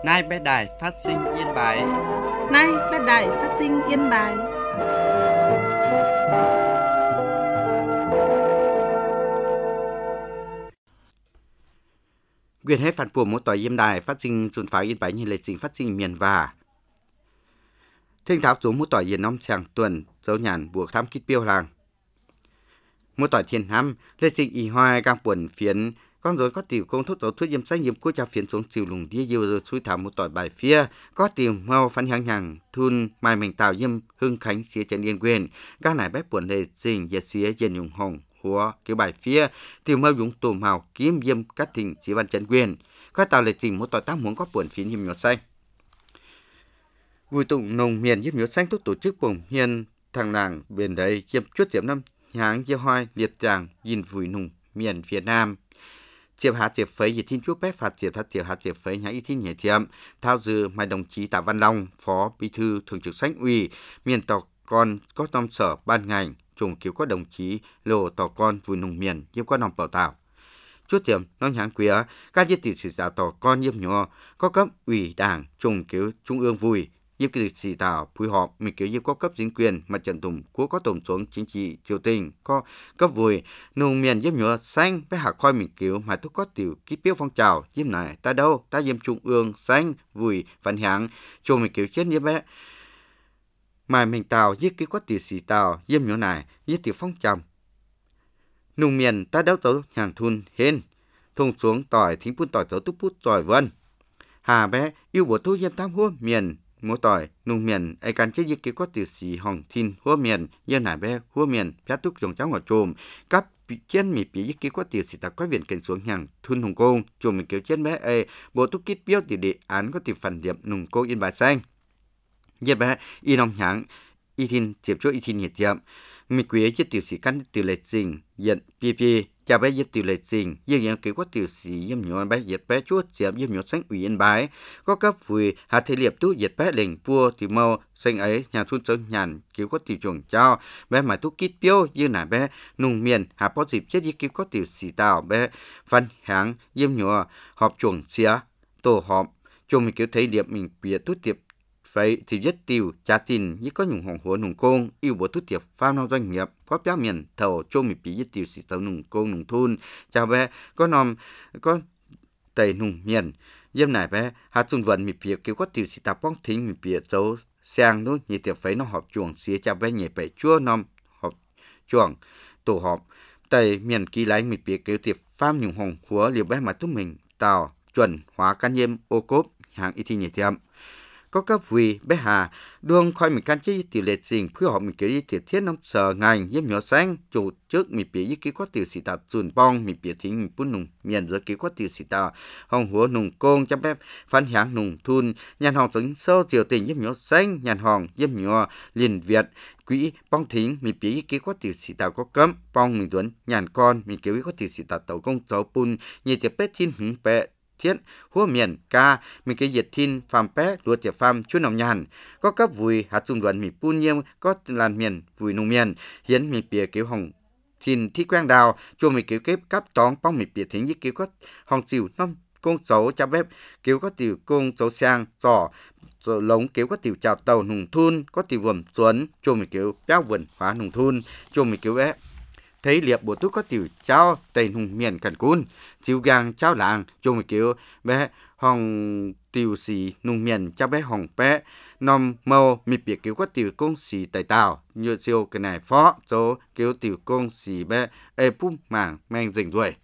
Nay bé đài phát sinh Yên Bái. Nay bé đài phát sinh Yên Bái. Quyền hết phản của một tòa Yên Đài phát sinh xuân pháo Yên Bái như lịch trình phát sinh miền và thinh tháo xuống một tòa Yên Nông Sàng Tuần dấu nhàn buộc tham kích biêu làng. Một tòa Thiên Nam lịch trình y hoài càng buồn phiến con rồi có tiểu công thuốc dấu thuốc diêm sách diêm của cha phiến xuống chiều lùng đi yêu rồi suy thảo một tòa bài phía có tiểu mau phán hàng hàng thun mai mình tạo diêm hưng khánh xía trên yên quyền các nải bếp buồn lịch trình diệt xía trên dùng hồng húa kiểu bài phía tiểu mau dùng tùm hào kiếm diêm cắt thỉnh xía văn chân quyền có tạo lịch trình một tòa tác muốn có buồn phiến diêm nhọt xanh. Vui tụng nồng miền diêm nhọt xanh tốt tổ chức bổng hiền thằng nàng bên đấy diêm chuốt diệm năm nháng diêm hoai liệt tràng nhìn vui nùng miền Việt Nam. Chiệp hạt chiệp phấy dịch thiên chúa bé phạt chiệp hạt chiệp phấy nhã y thiên nhảy thiệm thao dư mai đồng chí Tạ Văn Long phó bí thư thường trực Sánh ủy miền tàu con có tom sở ban ngành trùng cứu có đồng chí lô tàu con vui nùng miền diêm có nòng bảo tảo chút tiệm nó nhãn quía các giết tiểu sử giả tàu con diêm nhỏ có cấp ủy đảng trùng cứu trung ương vui diêm kỳ sĩ tạo phối hợp mình kiểu diêm có cấp chính quyền mặt trận tùng của có tổng xuống chính trị triều tình có cấp vui nông miền diêm nhỏ xanh với hạt khoai mình kiểu mà tôi có tiểu ký biểu phong trào diêm này ta đâu ta diêm trung ương xanh vui văn hạng cho mình kiểu chết diêm bé mà mình tàu giết cái có tiểu sĩ tạo diêm nhỏ này giết tiểu phong trào nông miền ta đâu tới hàng thun hên thùng xuống tỏi thính phun tỏi tới túc phút tỏi vân hà bé yêu bộ thu diêm tam hua miền mỗi tỏi nung miền ai can chế dịch có từ xì hồng thiên hua miền yên nải bé hua miền phép túc dùng cháu ngọt trồm cấp trên mì bị dịch có từ xì ta có viện cảnh xuống hàng thun hồng công trồm mình kiểu trên bé ai bộ túc kít biếu từ địa án có từ phần điểm nung cô yên bài xanh yên bé y nông nháng y thiên tiệp chỗ y thiên nhiệt tiệm mình quý chế từ xì căn từ lệ trình hiện pp cha bé giết từ lệ trình nhưng những kiểu có từ xì yếm nhỏ bé giết bé chúa chém yếm nhỏ xanh ủy yên bái có cấp vui hạt thể liệp tu giết bé lệnh pua thì mau xanh ấy nhà thun sơn nhàn kiểu có từ chuồng trao bé mà tu kít piêu như nà bé nung miền hạ có dịp chết như kiểu có từ xì tàu bé văn háng yếm nhỏ họp chuồng xía tổ họp chuồng mình kiểu thấy điệp mình bịa tu tiệp vậy thì rất tiêu trả tiền như có nhung hồng hổ nung công yêu bộ tốt tiệp phao nông doanh nghiệp có giá miền thầu cho mình bị rất tiêu sĩ tàu nung công nung thôn chào bé có nòm có tây nung miền dâm này bé hạt xuân vận mình bị kêu có tiêu sĩ tàu bóng thính mình bị dấu sangนู้như tiệp phải nó họp chuồng xía chào bé nhẹ bể chua nòm họp chuồng tổ họp tây miền kỳ lái mình bị kêu tiệp phao nhung hồng hổ liều bé mà chúng mình tàu chuẩn hóa can nhiêm ô cốp hàng y thi nhẹ tiệm có các vị bé hà đương coi mình can chế tỷ lệ trình พื่อhọ mình kể tiền thiết nông sở ngành yếm nhỏ xanh chủ trước mình bị ý kiến có tiểu sĩ tạo chuẩn bong mình bị thính mình bún nùng miền rồi kỹ có tiểu sĩ tạo hồng húa nùng công cho bé phán hạng nùng thun nhàn hòn tính sâu triều tình yếm nhỏ xanh nhàn hòn yếm nhỏ liền việt quỹ bong thính mình bị ý kiến có tiểu sĩ tạo có cấm bong mình tuấn nhàn con mình kêu có tiểu sĩ tạo tàu công cháu pun như tiệp bé thiên hứng bé thiết húa miền ca mình cái diệt thiên phàm pé lúa tiệp phàm chúa nòng nhàn có cấp vui hạt trung đoàn mình pun nhiêm có làn miền vui nông miền hiến mình bìa kiểu hồng thiên thi quang đào cho mình kiểu kép cắp tón bóng mình bìa thính với kiểu có hồng chiều năm công cháu cha bếp kiểu có tiểu công cháu sang giỏ lống kiểu có tiểu chào tàu nùng thun có tiểu vườn xuân cho mình kiểu béo vườn hóa nùng thun cho mình kiểu bé thấy liệp bộ túc có tiểu cháu tây nùng miền cần cún chiều gang cháu làng cho mình kiểu bé hồng tiểu sĩ nùng miền cho bé hồng bé nòm màu mi biệt kiểu có tiểu công sĩ tại tàu như chiều cái này phó số kiểu tiểu công sĩ bé pum mảng mang rình rồi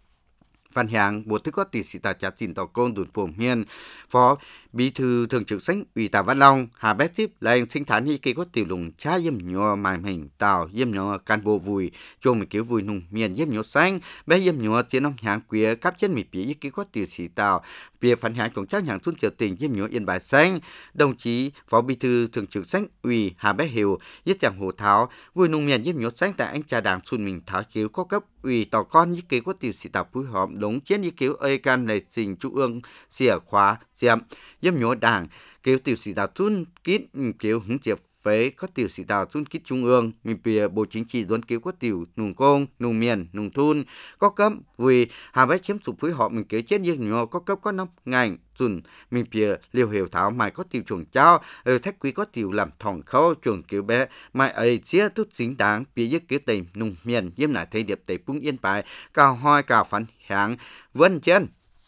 Phan Hạng bộ thức có tỷ sĩ tàu trả tiền tàu công đồn phồng hiền phó bí thư thường trực Sánh ủy Tạ Văn Long hà bé tiếp là sinh thán hi kỳ có tiểu lùng cha yếm nhỏ mài hình tàu yếm nhỏ can bộ vui cho mình kiểu vui nung miền yếm nhỏ xanh bé yếm nhỏ tiếng ông Hạng quía cắp trên mì bỉ kỳ có tiểu sĩ tàu việc Phan Hạng cũng chắc Hạng xuân triều tình yếm nhỏ yên bài xanh đồng chí phó bí thư thường trực Sánh ủy hà bé hiểu yết chẳng hồ tháo vui nung miền yếm nhỏ xanh tại anh cha đảng xuân mình tháo chiếu có cấp ủy tàu con như kỳ có tiểu sĩ tàu phối hợp đống chiến như kiểu ơi can này trình trung ương xỉa khóa xiêm yếm nhỏ đảng kiểu tiểu sĩ tàu xuân kít kiểu hứng chiệp phế có tiểu sĩ tàu chung kích trung ương mình bìa bộ chính trị duấn cứu có tiểu nùng công nùng miền nùng thun có cấp vì hà vẽ chiếm sụp với họ mình kế chết như nhỏ có cấp có năm ngành dùn mình bìa liều hiểu thảo mày có tiểu chuồng trao thách quý có tiểu làm thòng khâu chuồng cứu bé mày ấy chia tút chính đáng bìa giấc cứu tình nùng miền yếm lại thấy điệp tây bung yên bài cao hoi cao phản hạng vân trên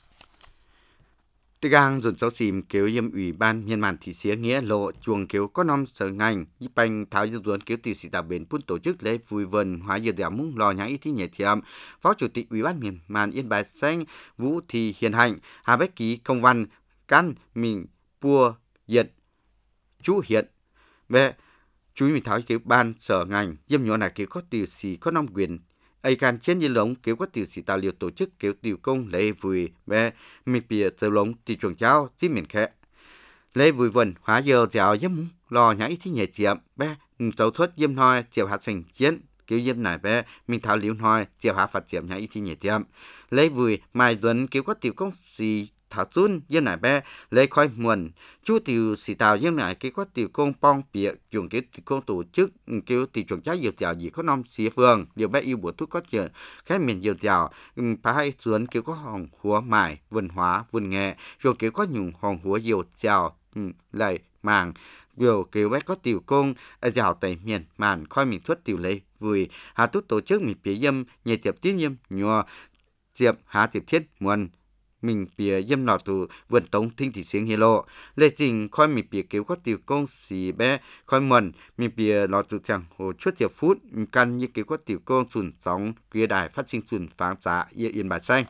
Tư gang dồn cháu xìm kéo yếm ủy ban miền màn thị xía nghĩa lộ chuồng kéo có năm sở ngành giúp banh tháo dư duẩn kéo tỷ sĩ tạo bền phun tổ chức lễ vui vần hóa dừa đẻo mung lò nhã ý thí nhẹ thiệm phó chủ tịch ủy ban miền màn yên bài xanh Vũ Thị Hiền Hạnh hà bách ký công văn can mình pua diệt chú hiện về chú mình tháo kéo ban sở ngành yếm nhỏ này kéo có tỷ sĩ có năm quyền ai can trên như lống kéo có tiểu sĩ tạo liệu tổ chức kéo tiểu công lễ vui bé mi bìa từ lống tiểu chuồng cháu chỉ miền khẽ lễ vui vần hóa giờ dạo yếm lò nhảy thì nhẹ chiếm bé tàu thoát yếm hoi chiều hạt sinh chiến kéo yếm này bé mình tháo liễu hoi chiều hạt phát chiếm nhảy thì nhẹ chiếm lễ vui mai tuần kéo có tiểu công sĩ thảo chun yếm này bé lễ khói muộn chú tiểu sĩ tạo yếm này kéo có tiểu công bong bìa chuồng kéo tiểu công tổ chức kéo tiểu chuồng cháu dược dạo gì có năm xía phương điều bé yêu bùa thuốc có chuyện cái miền dược dạo phải xuống kéo có hòn húa mài vườn hóa vườn nghệ rồi kéo có nhung hòn húa dược dạo lại màng điều kéo bé có tiểu công dạo tại miền màn khói miền thuốc tiểu lễ vui hà tút tổ chức miền phía yếm nhẹ tiệp tiếp yếm nhua tiệp hà tiệp thiết muôn mình bìa yếm nọ tù vườn tống thinh thị xiên hi lộ lê trình khói mình bìa kéo có tiểu công xì bé khói mần mình bìa nọ tù chẳng hồ chuốt tiệp phút căn như kéo có tiểu công sùn sóng kia đài phát sinh sùn pháng giá yên bài xanh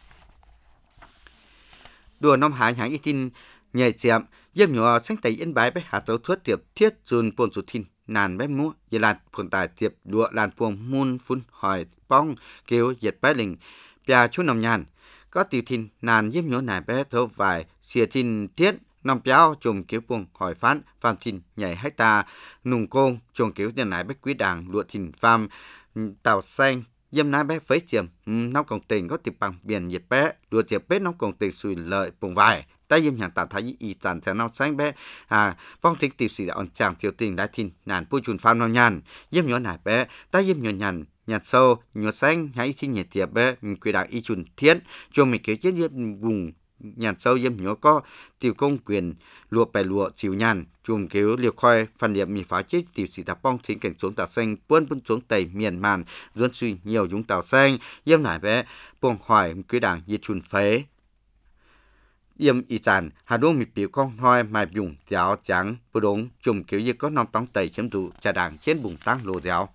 đùa năm hải hãng y tin nhảy chạm yếm nhỏ sáng tay yên bài bé hạt dấu thuốc tiệp thiết sùn pôn sụt thìn nàn bé múa y lạt phồn tài tiệp đùa làn puồng muôn phun hỏi bong kéo diệt bé lình bia chú nồng nhàn có tiểu thìn nàn yếm nhỏ nải bé thâu vài xìa thìn thiết nòng béo chùm kéo puồng hỏi phán phàm thìn nhảy hecta nùng công chùm kéo tiền nải bé quý đảng lụa thìn phàm tàu xanh yếm nải bé phấy chiềm nóc công tình có tiệp bằng biển nhiệt bé lụa tiệp bé nóc công tình sùi lợi puồng vài ta yếm hàng tạm thái y tàn sẽ nóc xanh bé phong thính tiểu sĩ on chàng tiểu tình đã thìn nàn pu chùn phàm nòng nhàn yếm nhỏ nải bé ta yếm nhỏ nhàn nhạt sâu nhạt xanh hãy thi nhạt tiệp bé quy đạo y chuẩn thiên cho mình kế chết vùng nhạt sâu yếm nhỏ có tiểu công quyền lụa bè lụa chịu nhàn chùm kéo liều khoi phần điểm mi phá chết tiểu sĩ tạp bong thính cảnh xuống tàu xanh buôn xuống tây miền màn duân suy nhiều dũng tàu xanh yếm nải bé buông hỏi quy đạo y chuẩn phế yếm y tàn hà đô mi biểu con hoi mai dùng giáo trắng bù đống chùm kéo y có năm tóng tây chém dụ trà đảng trên bùng tăng lô giáo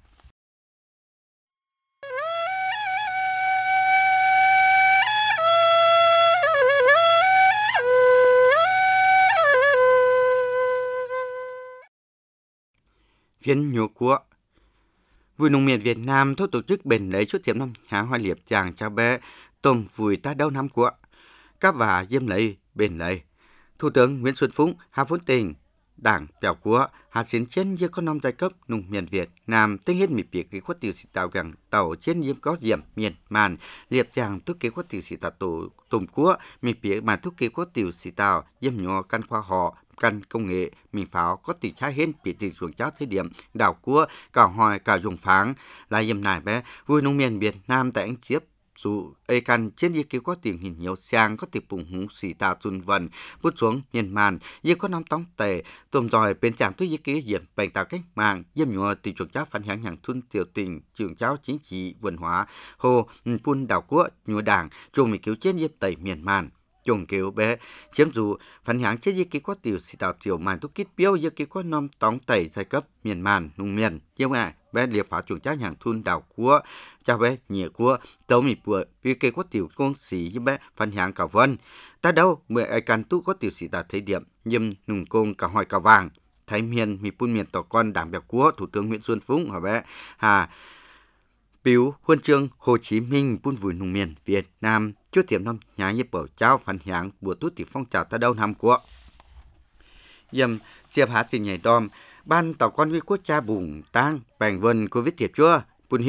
phiên nhô của vui nông miền Việt Nam thôi tổ chức bền lấy chút tiệm năm hãng hoa liệp chàng cho bé tôm vui ta đâu năm của các và diêm lấy bền lấy Thủ tướng Nguyễn Xuân Phúc hà vốn tình đảng bèo của hà xin trên như có năm giai cấp nông miền Việt Nam tính hết mịp việc cái khuất tiểu sĩ tạo gần tàu trên diêm có diệm miền màn liệp chàng thúc kế khuất tiểu sĩ tạo tổ tôm của mịp việc mà thúc kế khuất tiểu sĩ tạo diêm nhỏ căn khoa họ căn công nghệ mình pháo có tỷ trái hết bị tỷ xuống cháu thế điểm đảo cua cả hòi cả dùng pháng là yếm nải bé vui nông miền Việt Nam tại anh chiếp dù ai căn trên ý kiến có tiền hình nhiều sang có tiền bùng húng xì tà tuần vần bút xuống nhìn màn như có năm tóng tề tôm dòi bên chàng tôi ý kiến diện bành tạo cách mạng yếm nhua tỷ chuột cháu phản hãng hàng thun tiểu tình trường cháu chính trị文hóa hồ pun đảo cua nhua đảng chung mình cứu trên yếm tẩy miền màn chồng kéo bé chiếm dù phản hãng chế gì có tiểu sĩ tạo tiểu màn thuốc kít biếu như có năm tóng tẩy giai cấp miền màn nông miền nhưng mà bé liệp phá chuồng trái hàng thun đảo của cha bé nhẹ của tàu mì bùa vì kê có tiểu công sĩ như bé phản hãng cả vân ta đâu mười ai can tu có tiểu sĩ tạo thấy điểm nhưng nùng công cả hỏi cả vàng thái miền mì pun miền tỏ con đảng bèo của thủ tướng Nguyễn Xuân Phúc hỏi bé biểu huân chương Hồ Chí Minh buôn vui nông miền Việt Nam chưa tiệm năm nhà như bảo cháu phản hãng bùa tút tỷ phong trào ta đâu năm của yếm chiệp há tình nhảy đom ban tàu con huy quốc cha bùng tang bành vân covid tiệp chưa bùn hiu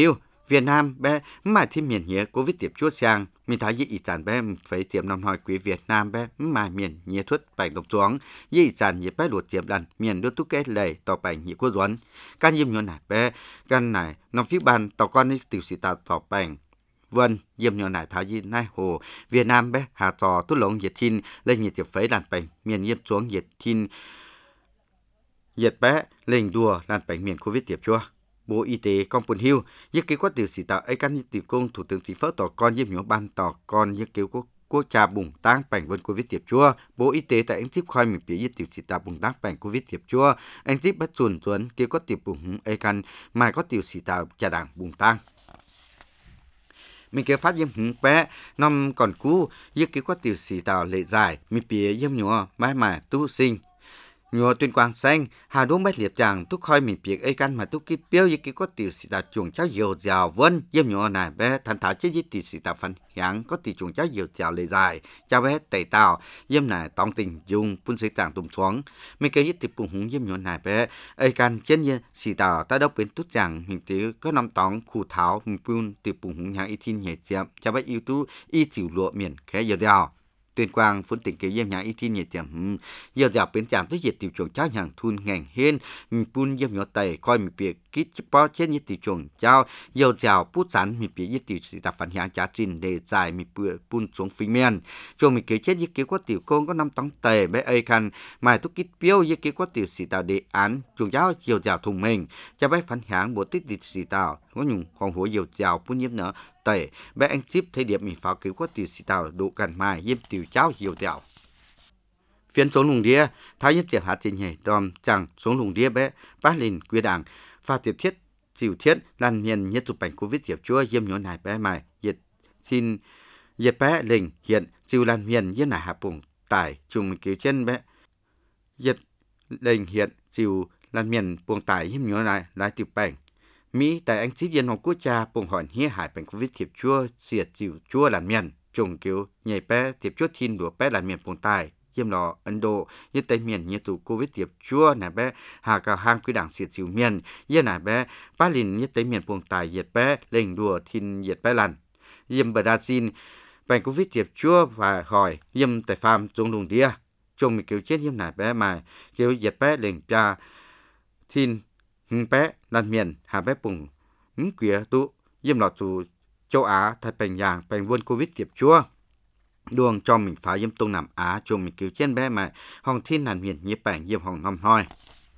Việt Nam bé mà thi miền nhé Covid tiếp chua sang mình thấy ý sản bé phải tiệm năm hỏi quý Việt Nam bé mà miền nhé thuất bài độc xuống ý sản nhé bé luật tiệm lần miền đốt túc kết lệ tỏ bài nhé quốc duẩn can nhiêm nhon này bé can này nó phía ban tỏ con đi tiểu sĩ tạo tỏ bài vân nhiêm nhon này tháo gì nai hồ Việt Nam bé hà trò tút lồng nhiệt thiên lên nhiệt tiệp phấy đàn bài miền nhiêm xuống nhiệt thiên nhiệt bé lên đùa đàn bài miền Covid tiếp chua Bộ Y tế Công Bồn Hiêu, giết kế quát tiểu sĩ tạo ấy căn tiểu công Thủ tướng Chính phủ tỏ con nhiễm nhớ ban tỏ con giết kế quốc trà bùng tăng bệnh vân Covid tiếp chua. Bộ Y tế tại anh tiếp khoi mình bị giết tiểu sĩ tạo bùng tăng bệnh Covid tiếp chua. Anh tiếp bắt chuẩn tuấn kế quát tiểu bùng ấy căn mai có tiểu sĩ tạo trà đảng bùng tăng. Mình kế phát nhiễm hứng bé năm còn cũ giết kế quát tiểu sĩ tạo lệ dài mình bị nhiễm nhớ mãi mãi tu sinh. Nhờ tuyên quang xanh, hà đốn bách liệt chàng túc khoi mình việc ấy căn mà túc kí biểu như kí có tiểu sĩ ta chuồng cháu dầu dào vân yếm nhọ này bé thành thảo chế với tiểu sĩ ta phân hạng có tiểu chuồng cháu dầu dào lề dài cháu bé tẩy tàu yếm này tòng tình dùng phun sĩ tàng tùm xuống mình kêu với tiểu bùng hùng yếm nhọ này bé ấy căn trên như sĩ tàu ta đâu bên tút chàng mình tiểu có năm tòng khu thảo mình phun tiểu bùng hùng hạng y thiên nhẹ chậm cháu bé yêu tú y tiểu lụa miền khé dầu dào Tuyên Quang phân tích cái yếm nhà y tin nhiệt chậm giờ dạo bên chạm tới nhiệt tiểu chuồng cháu hàng thun ngành hiên pun yếm nhỏ tẩy coi mình việc kít chip bao trên nhiệt tiểu chuồng cháu giờ dạo bút sẵn mình bị nhiệt tiểu sĩ tập phản hàng trả chín để giải mình pun xuống phình men chuồng mình kể chết nhiệt kiểu có tiểu công có 5 tấn tẩy bé ấy khăn mai túc kít biếu nhiệt kiểu có tiểu sĩ tạo đề án chuồng cháu giờ dạo thùng mình cho bé phản hàng bộ tích tiểu sĩ tạo có nhung hoàng hổ giờ dạo pun yếm nữa tẩy bé anh chip thấy điểm mình phá cứu có tiểu sĩ tạo độ cằn mai yếm tiểu cháu nhiều tiểu phiên xuống lùng đĩa thái nhất tiệp hạt trình nhảy đòm chẳng xuống lùng đĩa bé bát lìn quy đảng pha tiệp thiết chịu thiết lan miền nhất chụp ảnh Covid tiệp chúa yếm nhốn này bé mày nhiệt xin nhiệt bé lình hiện chịu lan miền nhất này hạ bùng tải trùng cứu chân bé nhiệt lình hiện chịu lan miền buồng tải yếm nhốn này lại tiệp ảnh Mỹ tại anh ship dân Hồng Quốc cha bùng hỏi hia hải bệnh Covid tiệp chúa diệt chịu chúa lan miền trùng cứu nhảy bé tiệp chúa thiên đùa bé lan miền buồng tải yếm lò Ấn Độ như tây miền như tụ Covid tiệp chúa này bé hà cả hang quy đảng diệt chịu miền như này bé Ba Lìn như tây miền buồng tải diệt bé lệnh đùa thiên diệt bé lằn yếm Brazil bệnh Covid tiệp chúa và hỏi yếm tại farm trong lùng đĩa trùng cứu chết yếm này bé mà cứu diệt bé lệnh cha thiên bé lan miền hà bé bùng quía tụ yếm lọ tụ châu Á Thái Bình Dương bệnh vân Covid tiệp chúa đường cho mình phá yếm Đông Nam Á cho mình cứu trên bé mà hồng thiên hàn miền nhiếp bệnh yếm hồng năm hoi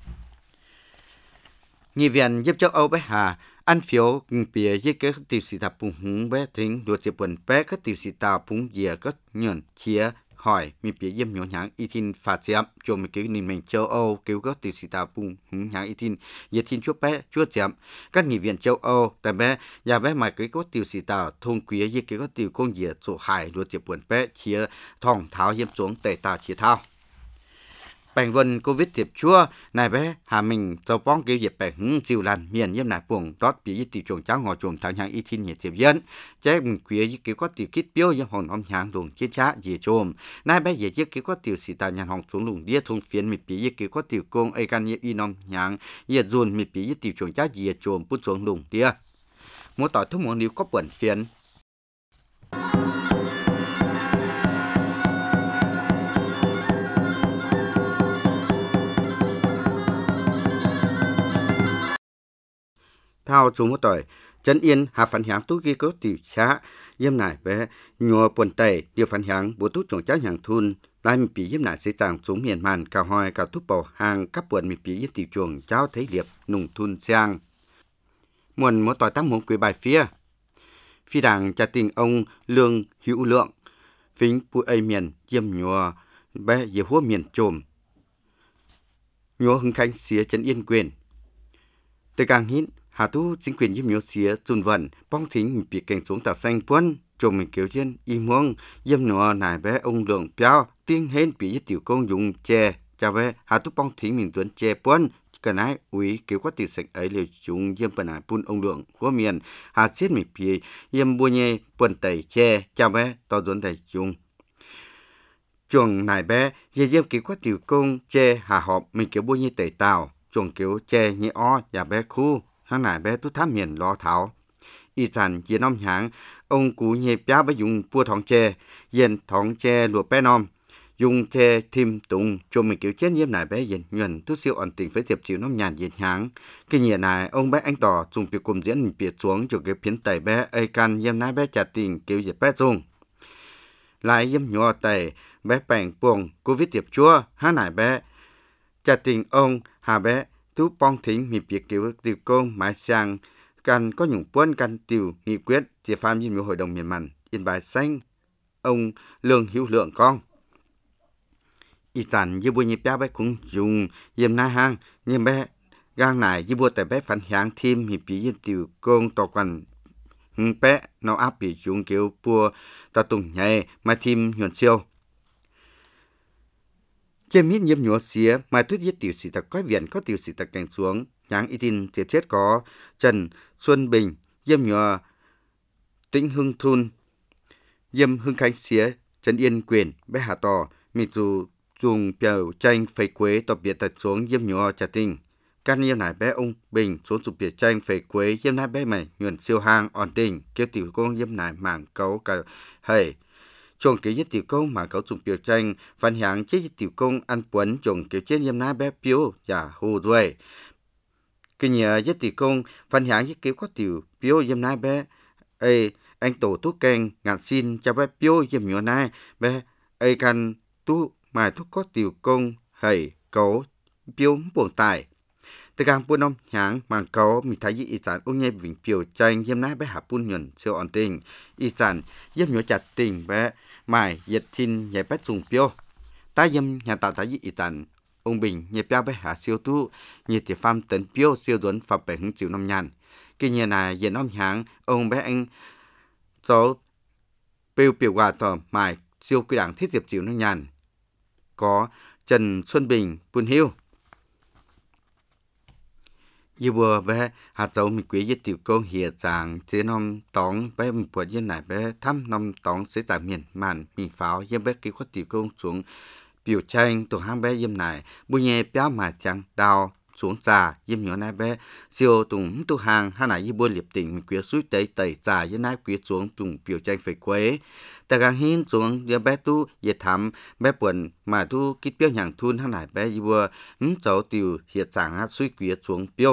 nghị viện giúp châu Âu bé hà ăn phiếu bìa với cái tiểu sĩ tập bùng húng bé thính đuổi chế bẩn bé các tiểu sĩ tập bùng dìa các nhẫn chia hỏi mình bìa yếm nhổ nháng y tin phạt chém cho mình cứu nên mình châu Âu cứu các tiểu sĩ tập bùng húng nháng y tin yết tin chúa bé chúa chém các nghị viện châu Âu tại bé nhà bé mà cái có tiểu sĩ tập thông quý với cái có tiểu công dìa sổ hải đuổi chế bẩn bé chia thòng tháo yếm xuống tẩy tao chia thao bệnh vân Covid tiệp chúa này bé hà mình tàu bóng kêu dịp bệnh chịu làn miền yếm nải buồng đót bị tiểu chuồng cháu ngồi chuồng thằng hàng y tin nhiệt tiệp dân chế mình quý với kiểu có tiểu kít biếu yếm hòn ông hàng luồng chiến trá dễ chôm này bé dễ kiểu có tiểu sĩ tài nhàn hòn xuống luồng đĩa thùng phiến mình bị với kiểu có tiểu công ai can nhiệt y nom hàng nhiệt dồn mình bị với tiểu chuồng cháu dễ chôm bút xuống luồng đĩa mỗi tỏi thuốc muốn níu có bẩn phiến thao chúng một tuổi chân yên hà phản hạng tú kia có tiểu xã yếm nải bé nhua buồn tẩy điều phản hạng bố tú trồng cháu hàng thun lại mình bị yếm nải xây tàng xuống miền màn cào hoi cào thúc bầu hàng cấp buồn mình bị yếm tiểu chuồng cháu thấy liệp nùng thun sang muôn một tuổi tám một quý bài phi đảng cha tình ông Lương Hữu Lượng phính bụi ấy miền yếm nhua bé dễ húa miền trồm nhua hưng khánh xía chân yên quyền từ càng hít hà tu chính quyền yếm nhớ xía chun vận bong thính mình bị cảnh xuống tàu xanh puân cho mình kiểu trên y muông yếm nọ nải bé ông Lượng béo tiếng hên bị yết tiểu công dùng chè chào bé hà tu bong thính mình tuấn chè puân cái này úy kiểu có tiểu sạch ấy liều chúng yếm bần hải pun ông Lượng của miền hà chết mình bị yếm bua nhê puân tẩy chè chào bé to tuấn tẩy chúng chuồng nải bé yếm kiểu có tiểu công chè hà họp mình kiểu bua nhê tẩy tàu chuồng kiểu chè nhẹ o và bé khu hàng nải bé tu thám miền lo tháo y sản yên om háng ông cú nhẹ bia với dùng bua thòng chè yên thòng chè lụa bé nom dùng chè thìm tùng cho mình kiểu chết nhiễm này bé yên nhuần tu siêu ổn định với tiệp chịu nông nhàn yên háng cái nhẹ này ông bé anh tỏ dùng việc cùng diễn biệt xuống cho cái phiến tẩy bé ai can nhiễm này bé trả tình kiểu dệt bé dùng lại nhiễm nhỏ tẩy bé bèn buông covid tiệp chua há nải bé trả tình ông hà bé tú bong thính mi việc kiểu tiêu công mãi sang can có nhung quân can tiêu nghị quyết chỉ phạm nhiễm hội đồng miền mặn yên bài xanh ông lương hữu lượng con y sản như bùi nhịp bé bé cũng dùng yếm na hang nhưng bé gang này như bùa tại bé phản hạng thêm hiệp bị yếm tiêu công tòa quan bé nó áp bị dùng kiểu bùa ta tùng nhảy mà thêm nhuận siêu trên mít nhiễm nhúa xía mà thuyết yết tiểu sĩ tạc quái viện có tiểu sĩ tạc cảnh xuống nháng y tin tiệp chết có Trần Xuân Bình yếm nhúa Tĩnh Hưng Thun yếm Hưng Khánh xía Trần Yên Quyền bé Hà Tò mịt dù dùng biểu tranh phẩy quế tập biệt tật xuống yếm nhúa trả tình can yếm nải bé ông Bình xuống chụp biệt tranh phẩy quế yếm nải bé mày nhuận siêu hang ổn định kêu tiểu công yếm nải mảng cấu cả hầy chồng kiểu nhất tiểu công mà cấu chụp biểu tranh phản hạng chế tiểu công ăn quấn chồng kiểu trên yếm nải bé biểu và hồ rồi cái nhà nhất tiểu công phản hạng với kiểu có tiểu biểu yếm nải bé ê anh tổ tú keng ngạn xin cho bé biểu yếm nhúa nải bé ê can tú mà thúc có tiểu công hầy cấu biểu buồn tài từ càng buôn ông nháng màn cấu mi thấy y sản ông nhẹ vĩnh biểu tranh yếm nái bé hạ buôn nhuận siêu ổn định y sản yếm nhúa chặt tình bé mài yết tin nhẹ bé dùng biểu ta yếm nhà tạo thấy y sản ông Bình nhẹ béo bé hạ siêu tu nhẹ tiệp pham tấn biểu siêu tuấn phập bảy hứng chịu năm nhàn cái nhà này yếm ông nháng ông bé anh số biểu hòa tỏ mài siêu quy đảng thiết diệp chịu năm nhàn có Trần Xuân Bình buôn hiu như vừa bé hạt dầu mình quý với tiểu công hiện dạng chế năm tóng bé mình buồn như này bé thăm năm tóng sẽ tại miền màn mình pháo với bé kêu có tiểu công xuống biểu tranh tổ ham bé yếm này bùi nhẹ béo mà chẳng đào xuống trà yếm nhỏ này bé siêu tùng tu hàng hai này như bùi liệp tỉnh mình quý suy tẩy tẩy trà với này quý xuống tùng biểu tranh phải quế tại càng hin xuống với bé tu về thăm bé buồn mà tu kít béo nhàng thun hai này bé như vừa cháu tiểu hiện dạng hát suy quý xuống béo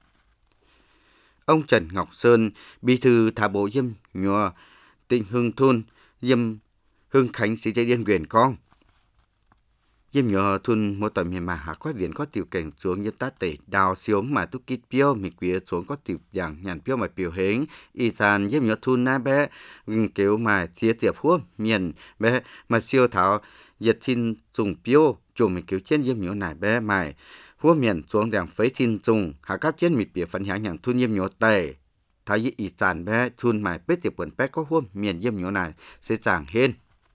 ông Trần Ngọc Sơn bí thư thả bộ yếm nhỏ Tĩnh Hưng Thun yếm Hưng Khánh sĩ chế điên quyền con yếm nhỏ thun một tầm miền mà hạ quái viện có tiểu cảnh xuống yếm tá tẩy đào siêu mà tu kít béo mi quý xuống có tiểu dạng nhàn béo mà biểu hình y sản yếm nhỏ thun na bé kiểu mà chia tiệp huống miền bé mà siêu thảo yết tin dùng béo chùm mi kiểu trên yếm nhỏ này bé mày hua miền xuống đằng phế thiên dùng hạ cấp trên mịt bìa phản hạng thun yếm nhỏ tề thấy y sản bé thun mày bé tiệp quần bé có hua miền yếm nhỏ này sẽ chẳng hên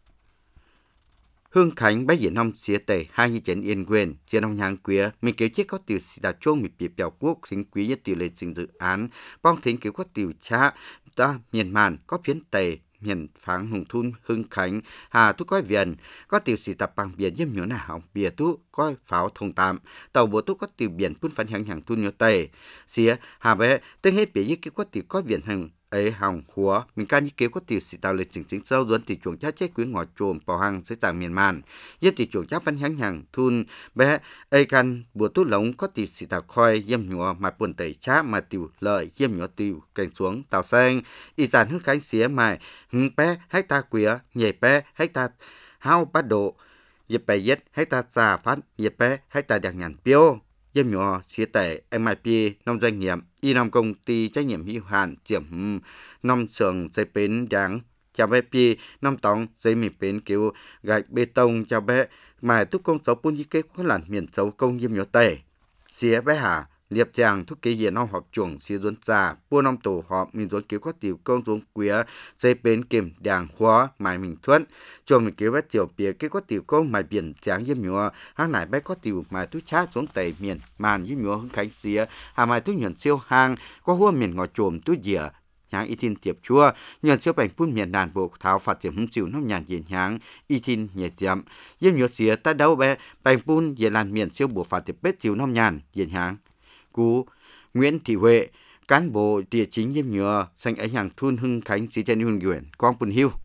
Hương Khánh bé diễn ông xía tề hai như chén yên quyền trên ông nhang quía mình kiểu chết có tiểu sĩ đã chuông mịt bìa biểu quốc thính quý nhất tiểu lệ trình dự án bong thính kiểu có tiểu cha ta miền màn có phiến tề miền pháng hùng thun Hưng Khánh hà tu coi viện có tiểu sĩ tập bằng biển yếm nhỏ nào bìa tu coi pháo thông tạm tàu bộ tu có tiểu biển phun phản hàng thun nhỏ tề xía hà bé tên hết bìa như kiểu có tiểu coi viện hàng ấy hỏng húa mình ca như kiểu có tiểu sĩ tạo lịch chính sâu duẩn tỷ chuồng chắc chết quý ngõ trồm bảo hàng sẽ tàng miền màn yếm tỷ chuồng chắc phản hàng thun bé ấy can bùa tu lống có tiểu sĩ tạo khoi yếm nhỏ mà buồn tẩy chá mà tiểu lợi yếm nhỏ tiểu cảnh xuống tàu xanh y sản Hưng Khánh xía mài bé hecta quía nhảy bé hecta hao bắt độ yếm bé yết hecta trà phát yếm bé hecta đặc nhàn piêu yếm nhỏ xía tệ MIP nông doanh nghiệp y nông công ty trách nhiệm hữu hạn chiếm nông xưởng xây bến đáng cho bé pi nông tòng xây mì bến kiểu gạch bê tông cho bé mà túc công số bốn cái có làn miền xấu công yếm nhỏ tệ xía bé hà liệp chàng thúc kỳ diện nông họp chuồng xía duốn trà buôn nông tổ họp mình duốn kiểu có tiểu công duốn quía xây bến kiểm đàng khóa mài mình thuận cho mình kiểu bé tiểu bìa cái có tiểu công mài biển tráng yếm nhỏ hàng này bé có tiểu mài tú chá xuống tẩy miền màn yếm nhỏ Hưng Khánh xía hà mài tú nhuận siêu hang có hua miền ngõ trồm tú dìa nháng y tin tiệp chua nhuận siêu bành phun miền đàn bộ tháo phạt tiệm hứng chịu nông nhàn diện nháng y tin nhẹ tiệm yếm nhỏ xía ta đâu bé bành phun về làn miền siêu bộ phạt tiệp bết chịu nông nhàn diện nháng cú Nguyễn Thị Huệ cán bộ địa chính yếm nhựa sang ấy hàng thun Hưng Khánh sĩ trên hương nguyện Quang Bùn Hiu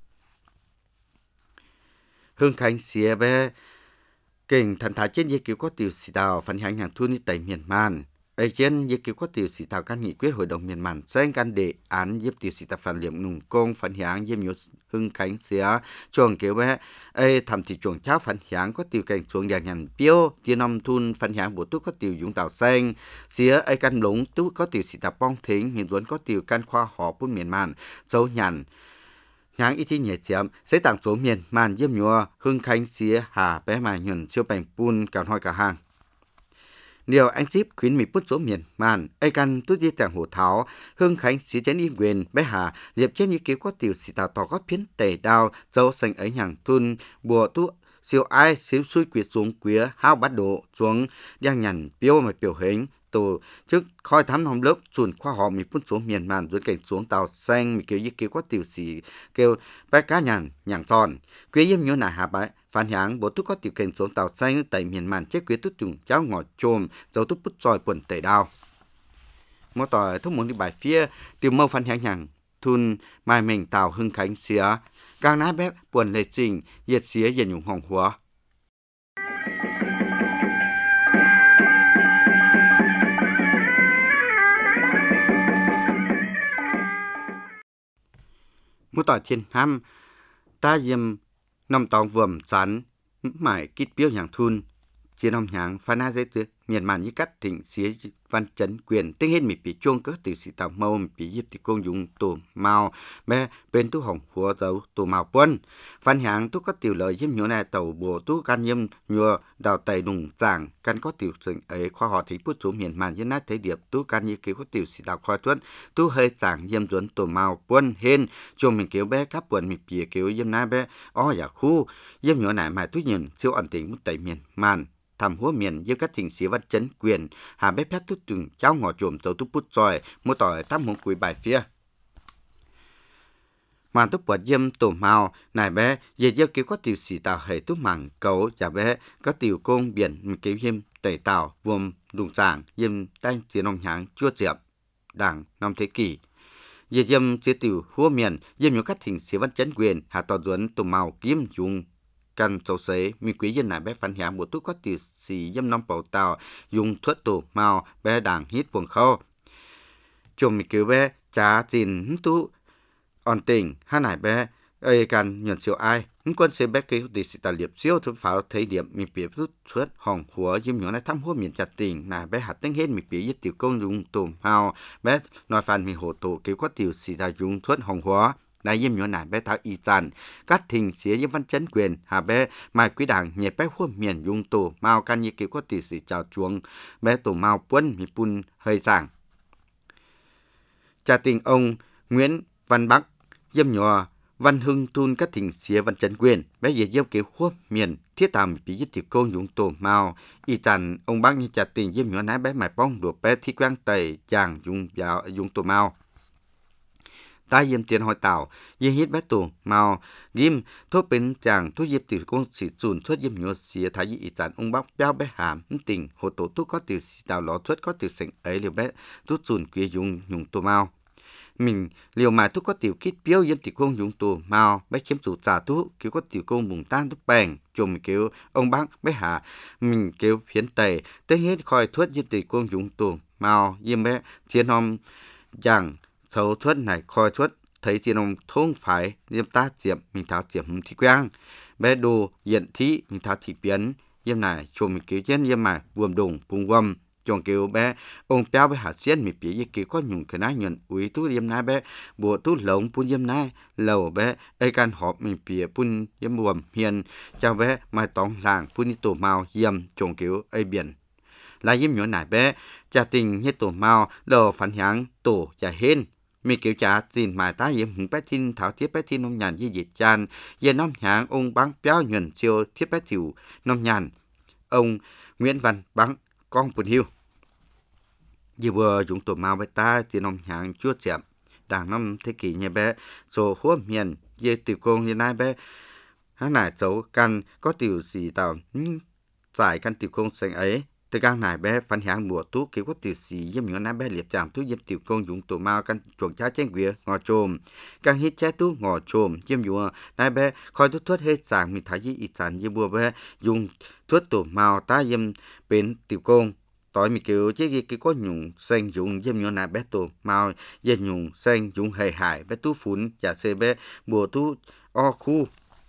Hưng Khánh sĩ bé kinh thần thái trên dây cứu có tiểu sĩ tàu phản hành hàng thun tại miền Man ấy trên dây cứu có tiểu sĩ tàu can nghị quyết hội đồng miền Man sang can đề án giúp tiểu sĩ tàu phản liệm nùng công phản hành yếm nhựa Hưng Khánh sĩ chuồng kiểu bé ấy thầm thì chuồng cháo phản hành có tiểu cảnh chuồng đèn nhàn piêu tiền năm thun phản hành bộ túc có tiểu dũng tàu xanh xía ấy can lũng túc có tiểu sĩ tàu bong thính miền duẩn có tiểu can khoa họ bún miền Man dấu nhàn nháng ít nhẹ chậm sẽ tặng số miền Man yếm nhựa Hưng Khánh xía hà bé mà nhuận siêu bành bún cả hoi cả hàng điều anh ship khuyến mỹ bút số miền Man ai căn tút di tàng hồ tháo Hưng Khánh xí chén im quyền bé hà liệp trên như kiểu có tiểu sĩ tàu tỏ có phiến tẩy đao dấu xanh ấy hàng thun bùa tu siêu ai xíu xuôi quyệt xuống quía hao bắt độ xuống đang nhằn biểu mà biểu hình tổ chức khoi thám hòm lớp chuẩn khoa họ mình phun xuống miền Man dưới cảnh xuống tàu xanh mình kiểu như kiểu có tiểu sĩ kêu bé cá nhàn nhàng tròn quế yếm nhớ nà hà bái phản hãng bộ túc có tiểu cảnh xuống tàu xanh tại miền Man chế quế túc trùng cháo ngọt chôm dấu túc bút tròi quần tẩy đao mỗi tỏi thúc muốn đi bài phía tiểu mâu phản hãng nhàng thun mai mình tàu Hưng Khánh xía càng nái bếp buồn lệ trình nhiệt xía dần nhung hồng hóa mỗi tỏi thiên ham ta yếm nằm tòng vườn sắn mải kít biếu nhàng thun chia nằm nhàng phan na dễ tự miền Man như cắt thỉnh xía văn chấn quyền tiếng hết mì bị chuông cỡ từ sĩ tàu mâu mì bị dịp thì công dụng tổ màu mẹ bên tu hồng hùa dấu tổ màu quân phan hạng tu có tiểu lợi yếm nhựa này tàu bộ tu can yếm nhựa đào tẩy nùng giảng can có tiểu sự ấy khoa họ thì bút số miền Man như nát thấy điệp tu can như kiểu có tiểu sĩ tàu khoa tuấn tu hơi giảng yếm duẩn tổ màu quân hên cho mình kiểu bé cắp quần mì bị kiểu yếm nát bé giả khu yếm nhựa này mà tu nhìn siêu ẩn tình tẩy miền Man thầm húa miền dưới các thỉnh sĩ văn chấn quyền hà bếp phép tút từng cháu ngõ trộm dấu tút bút tròi mua tỏi tam hùng quỷ bài phía màn tút bọt yếm tổ màu này bé về gieo kiểu có tiểu sĩ tàu hệ tút mảng cấu chả bé có tiểu công biển kiểu yếm tẩy tàu vùng đùng sảng yếm tay tiền nông nháng chua diệp đảng năm thế kỷ về yếm chế tiểu húa miền yếm nhiều các thỉnh sĩ văn chấn quyền hà tỏ duẩn tổ màu kiếm dùng căn sâu xế mi quý dân này bé phản hạng bộ túc có tiểu sĩ dâm năm bầu tàu dùng thuốc tổ màu bé đảng hít buồng khâu chùm mi cứu bé trả xin tu on tình hai này bé ơi can nhận siêu ai quân xe bé cứu tiểu sĩ tài liệp siêu thuốc pháo thấy điểm mi bìa rút thuốc hỏng húa dâm nhỏ này thăm húa miền chặt tình này bé hạt tính hết mi bìa với tiểu công dùng tổ màu bé nói phản mi hồ tổ cứu có tiểu sĩ tài dùng thuốc hỏng húa đại yếm nhỏ nải bé tháo y tàn các thình xía với văn chấn quyền hà bé mai quý đảng nhẹ bé khuôn miền dùng tổ mao can như kiểu có tỷ sĩ chào chuông bé tổ mao quân mi pun hơi giảng cha tình ông Nguyễn Văn Bắc yếm nhỏ văn hưng thun các thình xía văn chấn quyền bé về yếm kiểu khuôn miền thiết tàm bị giết tiểu công dùng tổ mao y tàn ông bác như cha tình yếm nhỏ nải bé mài bong đùa bé thi quang tẩy chàng dùng tổ mao ta yếm tiền hỏi tàu yếm hít bé tổ màu ghim thuốc bên chàng thuốc yếm tiểu công sĩ chùn thuốc yếm nhựa xía thái y ý tàn ông bác béo bé hàm tình hồ tổ thuốc có tiểu sĩ tàu ló thuốc có tiểu sảnh ấy liều bé thuốc chùn kia dùng tổ màu mình liều mà thuốc có tiểu kít béo yếm tiểu công dùng tổ màu bé kiếm chủ trả thuốc kiểu có tiểu công bùng tan thuốc bèn chùm kiểu ông bác bé hà mình kiểu phiến tẩy tới hết khỏi thuốc yếm tiểu công dùng tổ màu yếm bé thiên hôm chàng thấu thuốc này coi thuốc thấy tiền ông thông phải yếm ta diệm mình tháo diệm thì quang bé đồ hiện thị mình tháo thị biến yếm này chùm mình kiểu trên yếm mà buồm đùng bùng vâm chồng kiểu bé ông béo bé hạt xiên mình bị kiểu có nhung cái nái nhuận úi tú yếm nái bé bùa tú lồng pun yếm nái lầu bé ai can họp mình bị pun yếm buồm hiền cho bé mai tòng làng pun tổ màu yếm chồng kiểu ai biển là yếm nhỏ nải bé cha tình hết tổ màu đầu phản hạng tổ cha hên mi kiểu cha xin mài ta yếm hùng bé tin thảo thiết bé tin nông nhàn với dịch chan về nông nhàn ông băng béo nhuận siêu thiết bé tiểu nông nhàn ông Nguyễn Văn Băng con Bùn Hiu vừa vừa dùng tổ màu bé ta thì nông nhàn chúa chậm đảng năm thế kỷ nhà bé số húa miền về tiểu công như nay bé hắn này cháu căn có tiểu gì tàu giải căn tiểu công sinh ấy từ gang này bé phản hàng mùa tú kiểu có tiểu sĩ yếm nhỏ nái bé liệp giảm tú yếm tiểu công dùng tổ mao căn chuồng trái trên quía ngò trồm càng hít trái tú ngò trồm yếm nhỏ nái bé khói tú thuốc hết sàng mình thấy ít sản yếm bùa bé dùng thuốc tổ mao ta yếm bên tiểu công tối mình kiểu chứ cái có nhung xanh dùng yếm nhỏ nái bé tổ mao yếm nhung xanh dùng hề hải bé tú phun giả xe bé mùa tú o khu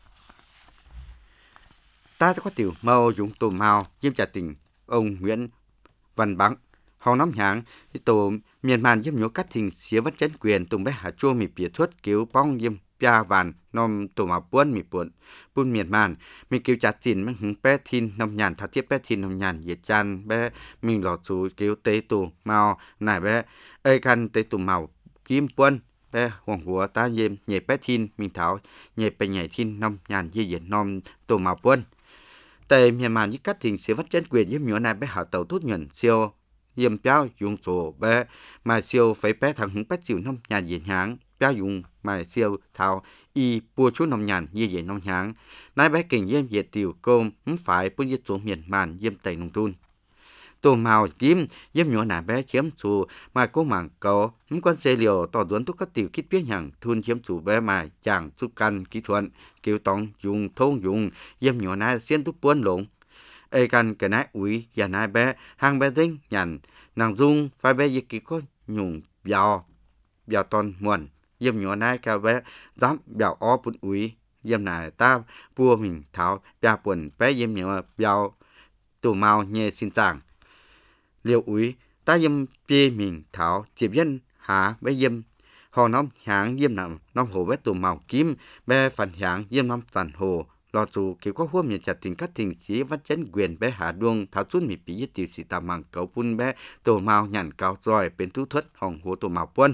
ta có tiểu mao dùng tổ mao yếm trả tình ông Nguyễn Văn Bằng họ nắm nhang tổ miền man yếm nhổ cắt thình xía vắt chấn quyền tùng bé hạ chua mì bìa thuất kiểu bong yếm pia vàn nom tổ mà buôn mì buôn miền man mì kiểu chặt chìn mang hứng bé thin nông nhàn thắt tiếp bé thin nông nhàn dễ chan bé mình lọt chú kiểu tế tổ màu nải bé ơi khăn tế tổ màu kim buôn bé hoàng hùa ta yếm nhẹ bé thin mình tháo nhẹ bé nhảy thin nông nhàn dễ dễ nom tổ màu buôn tại miền man cắt thình xía vắt chấn quyền yếm nhổ này bé hạ tàu tốt nhuận siêu yếm béo dùng sổ bé mà siêu phải bé thằng hứng bé chịu nông nhàn dễ nháng béo dùng mà siêu thao y bùa chú nông nhàn như vậy nông nháng nãy bé kinh yếm dễ tiểu côm không phải bùa yết xuống miền man yếm tây nông thôn tổ màu kim yếm nhỏ nà bé chiếm chủ mà cô mảng cầu không quan xe liều tỏ duốn tất các tiểu kích biết hàng thun chiếm chủ bé mà chẳng chút căn kỹ thuật kêu tông dùng thôn dùng yếm nhỏ nà xiên túc buôn lộn ê căn cái nái úi và nái bé hàng bé dính nhằn nàng dung phải bé gì kỹ có nhung bèo toàn muộn yếm nhỏ nái cao bé dám bèo ó bún úi yếm nài ta bùa mình tháo bèo buồn bé yếm nhỏ bèo tổ màu nhẹ xin chàng liều úi ta yếm bê mình tháo tiếp dân há bé yếm họ nóm háng yếm nằm nóm hồ bé tổ màu kim bé phản háng yếm nóm phản hồ lò dù kiểu có hôm nhận chặt tình cắt tình sĩ vắt chấn quyền bé hạ đuông tháo chút mì bí tiêu sĩ tà màng cấu phun bé tổ màu nhằn cao rồi bên tú thuất hồng hồ tổ màu quân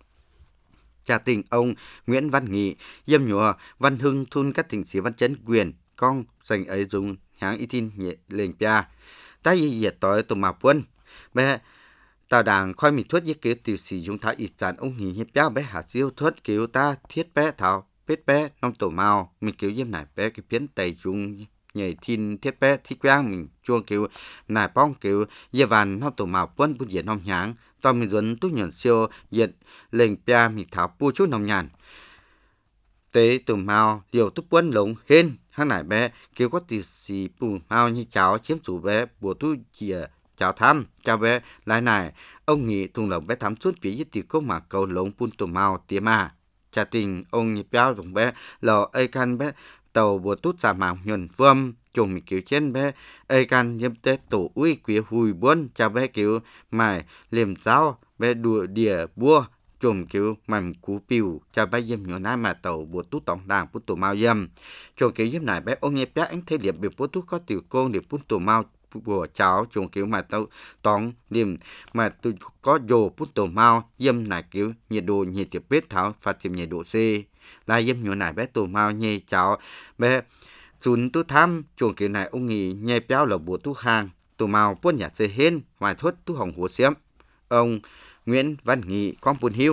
cha tình ông Nguyễn Văn Nghị yếm nhùa Văn Hưng thun cắt tình sĩ vắt chấn quyền con dành ấy dùng háng y tin nhẹ lên pia ta y diệt tối tổ màu quân bé tào đảng khoi mì thuất với kiểu tiêu sĩ dùng tháo ít sản ông nghỉ hiệp béo bé hạ siêu thuất kiểu ta thiết bé tháo biết bé nông tổ màu mình kiểu yếm nải bé cái biến tây dùng nhảy thiên thiết bé thích quang mình chuông kiểu nải bong kiểu yê vàn nông tổ màu quân bút diện nông nháng toàn mình dẫn túc nhận siêu diện lệnh pia mình thảo pu chút nông nhàn tế tổ màu điều túc quân lồng hên hàng nải bé kiểu có tỷ xì pu màu như cháu chiếm chủ bé bùa tu chìa chào thăm chào bé lại này ông nghĩ thùng lồng bé thắm suốt phía dưới tỷ cố mà cầu lồng pun tổ màu tía mà cha tình ông nhịp béo dùng bé lò ai can bé tàu bùa tút giả mạo nhuần phương chồng mình kiểu trên bé ai can nhâm tê tổ uy quý hùi buôn cha bé kiểu mài liềm giáo bé đùa đìa bua chồng kiểu mầm cú piu cha bé yếm nhỏ nái mà tàu bùa tút tổng đàng bút tổ mao yếm chồng kiểu yếm này bé ông nhịp béo anh thấy liệp biểu bùa tút có tiểu côn để bút tổ mao bùa cháu chồng kiểu mà tao tòng điểm mà tôi có dồ bút tổ mao yếm này kiểu nhiệt độ nhiệt tiếp bếp tháo phát thêm nhiệt độ C là yếm nhỏ này bé tổ mao nhẹ cháu bé chúng tôi thăm chồng kiểu này ông nghỉ nhẹ béo là bùa tu hàng tổ mao buôn nhà xe hên hoài thuất tu hồng hồ xiêm ông Nguyễn Văn Nghị con buôn hiu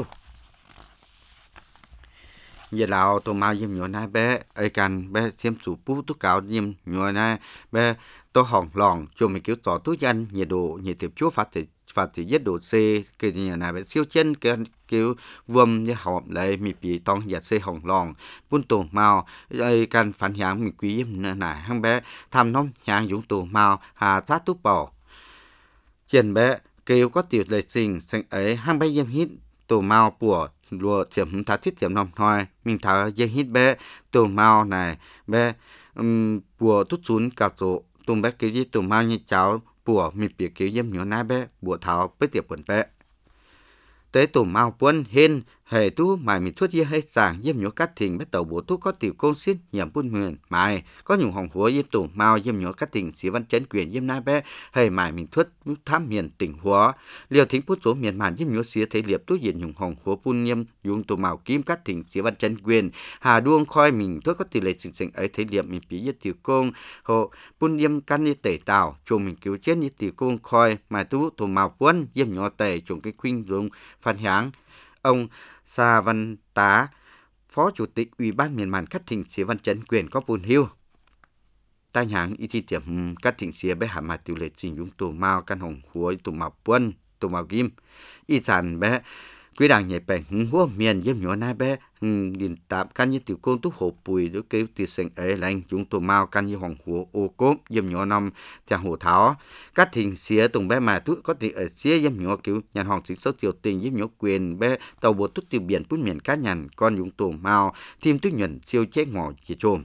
giờ nào tổ mao yếm nhỏ này bé ai cần bé thêm chủ bút tu cáo yếm nhỏ này bé tôi hỏng lòng cho mình kiểu tỏ túi danh nhiệt độ nhiệt tiếp chúa phát thì nhiệt độ C cái nhà này bé siêu chân cái kiểu vườn như họp lại mình bị tông nhiệt C hỏng lòng buôn tổ màu ai cần phản響mình quý này hàng bé tham nông nhang dũng tổ màu hà sát túp bò trên bé kêu có tiểu lệ sinh sinh ấy hàng bé yếm hít tổ màu của lúa thiểm thá thiết thiểm nòng thôi mình thả yếm hít bé tổ màu này bé của tút xuống cả tổ tụm bé kiểu gì tụm mau như cháu bùa mì bìa kiểu yếm nhỏ nái bé bùa tháo bé tiệp quần bé tế tụm mau buôn hên hệ tu mài mì thuốc yếm hay sàng yếm nhỏ cắt thình bé tàu bùa tu có tiểu công xin nhầm buôn mườn mài có nhung hồng húa yếm tụm mau yếm nhỏ cắt thình xí văn chấn quyền yếm nái bé hệ mài mình thuốc tham miền tỉnh hóa liều thính bút số miền màn yếm nhỏ xía thấy liệp tu diện nhung hồng húa buôn yếm dùng tụm mau kim cắt thình xí văn chấn quyền hà đuông khoi mình thuốc có tỷ lệ sinh sinh ấy thấy liệp mình bí yết tiểu công hộ buôn yếm căn như tẩy tàu chồng mình cứu chết như tiểu công khoi mà tu tụm mau buôn yếm nhỏ tẩy chồng cái khuynh dùng phản háng ông Sa Văn Tá, Phó Chủ tịch Ủy ban miền Màn Cát Thịnh Xí Văn Chấn quyền có buồn hiu. tai hạng y chi tiệm các thịnh xía bé hạ mà tiểu lệ trình dùng tù mao căn hồng húa tù mao quân tù mao kim y sản bé quý đảng nhảy bèn húa miền yếm nhỏ nai bé nhìn tạm căn như tiểu côn túc hồ bùi đối kêu tiểu sinh ấy lành dùng tù mao căn như hồng húa ô cốp yếm nhỏ năm chàng hồ tháo các thịnh xía tùng bé mà tút có thể ở xía yếm nhỏ kiểu nhàn hồng chính số tiểu tình yếm nhỏ quyền bé tàu bộ tút tiểu biển bút miền cá nhàn con dùng tù mao thêm tút nhuận siêu chế ngỏ chỉ trôm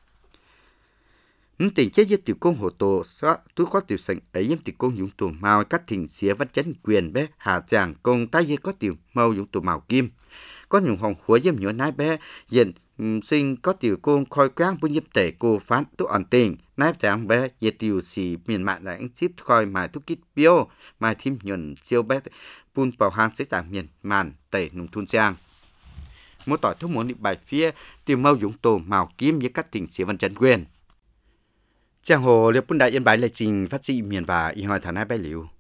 tình chế với tiểu công hồ tổ tôi có tiểu sinh ấy với tiểu công dùng tù mao các thình xía vẫn chấn quyền bé hà chàng công tay với có tiểu mao dùng tù mao kim có nhung hồng húa với nhỏ nái bé hiện sinh có tiểu công khoi quang bún nhấp tể cô phán tu ẩn tình nái chàng bé về tiểu xì miền mạn lại anh chip khoi mài tu kít biêu mài thêm nhuận siêu bé bún bảo hàng sẽ giảm miền màn tể nung thun trang mỗi tỏi thuốc muốn đi bài phía tiểu mao dùng tù mao kim với các thình xía vẫn chấn quyền Giang hồ liệp bún đại yên bài lệ trình phát sĩ miền và y hỏi thả nai bài liu